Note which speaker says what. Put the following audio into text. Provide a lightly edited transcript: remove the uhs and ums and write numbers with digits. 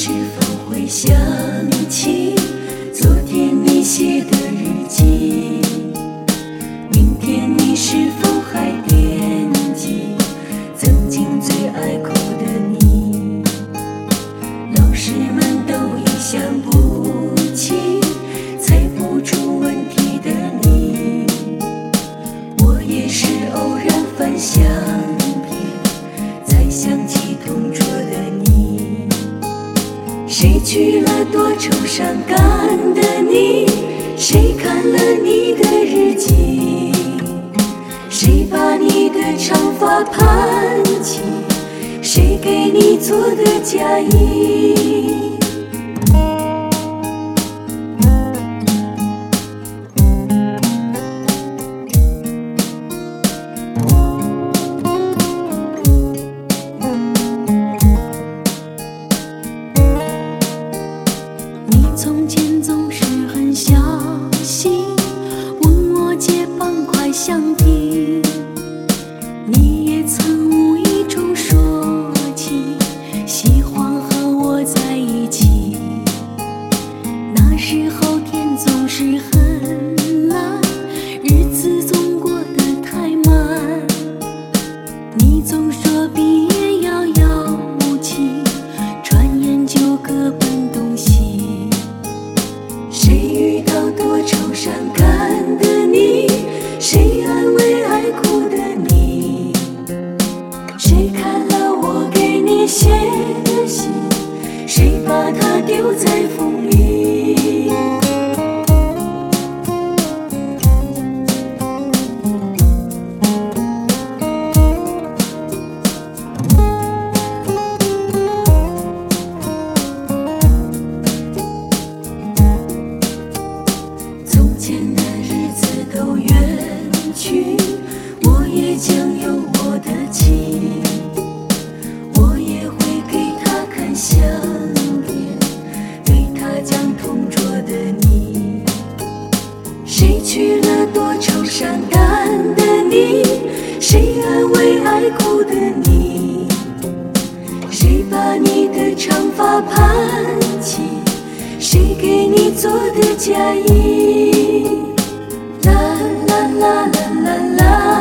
Speaker 1: 是否会想起昨天你写的日记？明天你是否还惦记曾经最爱哭的你？老师们都已想不起猜不出问题的你，我也是偶然翻相片才想起同桌的你。谁去了多愁善感的你？谁看了你的日记？谁把你的长发盘起？谁给你做的嫁衣？你从前总是很小心，问我借半块橡皮，你也曾无意中说起喜欢和我在一起。那时候天总是很蓝，日子总过得太慢，你总说毕业遥遥无期，转眼就各奔东西。谁遇到多愁善感的你？谁安慰爱哭的你？谁看了我给你写的信？谁把它丢在风里？从前的日子都远去，我也将有我的妻，我也会给她看相片，对她讲同桌的你。谁去了多愁善感的你？谁安慰爱哭的你？谁把你的长发盘起？谁给你做的嫁衣？啦啦啦啦啦啦。